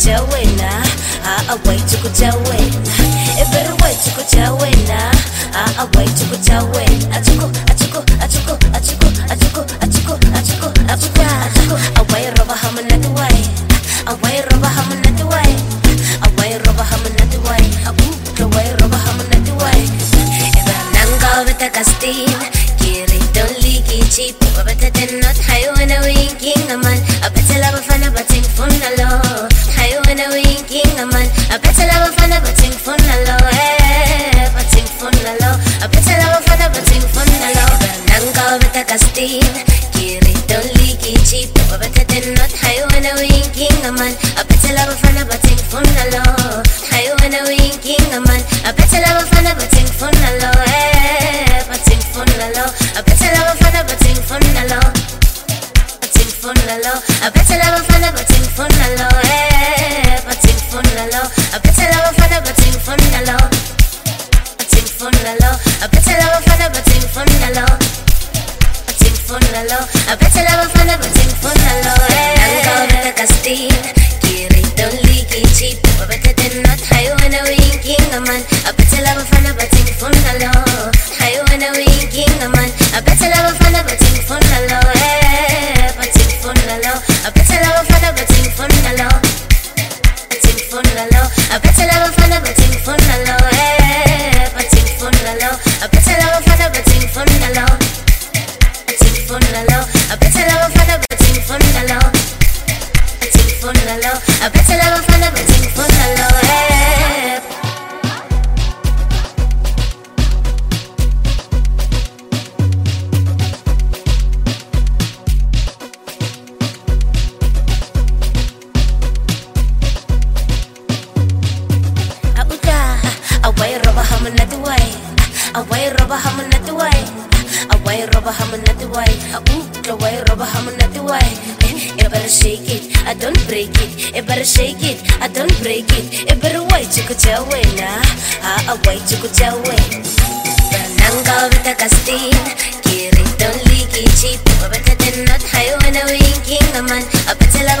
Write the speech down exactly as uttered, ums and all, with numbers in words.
jawena, ah away to go jawena. E better way to go jawena, ah away to go jawena. Achuko, achuko, achuko, achuko, achuko, achuko, achuko, achuko, achuko. Away roba hamana the way, away roba hamana the way, away roba hamana the way, abu away roba hamana the way. E better nanga with the castin, kiri don't leak it cheap, but better than not high when a winking a man. I better love a fan of a ting fun alone. High when a winking a man. I better love a fan of a ting fun alone. Eh, a ting fun alone. I better love a fan of a ting fun alone. Nanga with a castin, kiri don't leak it cheap, but better than not high when a winking a man. I better love a fan of a ting fun alone. High when a winking a man. I better love a fan of a ting fun alone. Eh, a ting fun alone. I better love a fan of a ting fun alone. Fun alone. I better love a fan of a ting fun alone. Eh, a ting fun alone. I better love a fan of a ting fun alone. A ting fun alone. I better love a fan of a ting fun alone. A ting fun alone. I better love a fan of a ting fun alone. Eh, nanga with a castin, kiri don't leak it cheap, but better than not high when a winking a man. I better love a fan of a ting fun alone. High when a winking a man. I better love a fan of a ting fun alone. Eh, I better love a fan of a ting fun alone. A ting fun alone. I better love a fan of a ting fun alone. Eh, a ting fun alone. I better love a fan of a ting fun alone. A ting fun alone. I better love a fan of a ting fun alone. A ting fun alone. I better love a fan of a ting fun alone. Eh. Away roba hamana the way, away roba hamana the way, away roba hamana the way, ooh, away roba hamana the way. You better shake it, I don't break it. You better shake it, I don't break it. You better wait to go jawena, ah away to go jawena. Nanga with a castin, kiri don't leak it cheap, but better than not high when a winking a man. I better